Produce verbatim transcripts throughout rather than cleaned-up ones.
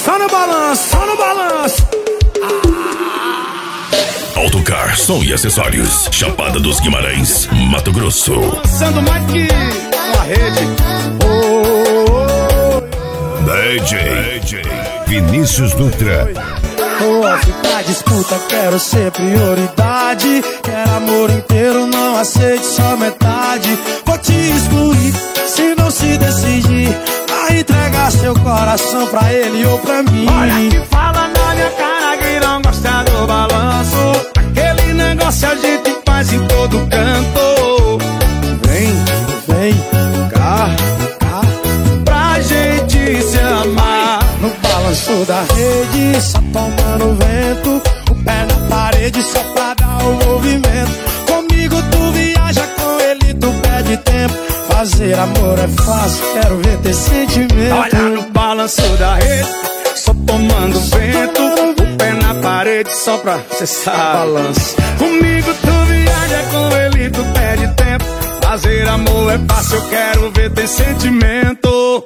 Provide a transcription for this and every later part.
Só no balanço, só no balanço. Autocar, som e acessórios. Chapada dos Guimarães, Mato Grosso. Lançando mais que uma rede. Oh, oh, oh. D J, D J Vinícius Dutra. Vou ficar disputa, quero ser prioridade. Quero amor inteiro, não aceite só metade. Vou te excluir, se não se decidir. Vai entregar seu coração pra ele ou pra mim. Olha que fala na minha cara que não gosta do balanço. Aquele negócio a gente faz em todo canto. Vem, vem, cá, cá, pra gente se amar. No balanço da rede, só tomando vento. O pé na parede só pra dar o movimento. Comigo tu viaja, com ele tu perde tempo. Fazer amor é fácil, quero ver ter sentimento. Olha no balanço da rede, só tomando vento. O pé na parede só pra cê sabe. Balanço. Comigo tu viaja, com ele tu perde tempo. Fazer amor é fácil, eu quero ver ter sentimento.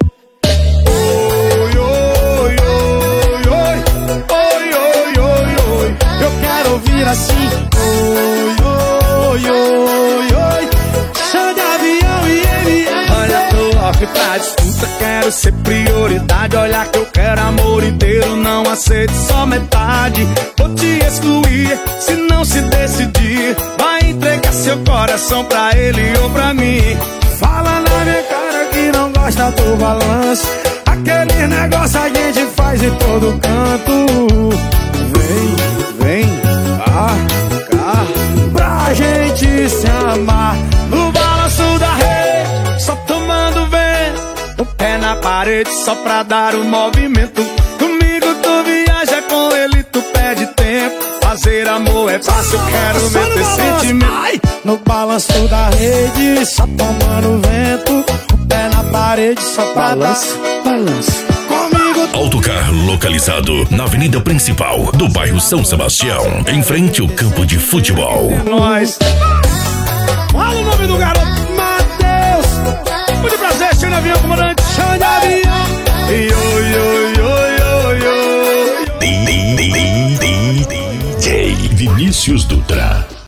Oi, oi, oi, oi, oi, oi, oi, oi. Eu quero ouvir assim. Oi, oi, oi, oi. Chão de avião e M S. Olha, tô off pra disputa, quero ser prioridade. Olha que eu quero amor inteiro, não aceito só metade. Vou te excluir, se não se decidir. Vai entregar seu coração pra ele ou pra mim. Fala na minha cara que não gosta do balanço. Aquele negócio a gente faz em todo canto. Vem, vem, cá, cá, pra gente se amar. No balanço da rede, só tomando vento. O pé na parede só pra dar o movimento. Comigo tu viaja, com ele tu perde tempo. Fazer amor é fácil, eu quero ver ter sentimento. Ai! No balanço da rede, só tomando vento. O pé na parede só pra balanço, dar balanço. Comigo Autocar localizado na avenida principal do bairro São Sebastião, em frente ao campo de futebol. É nóis. Fala o nome do garoto.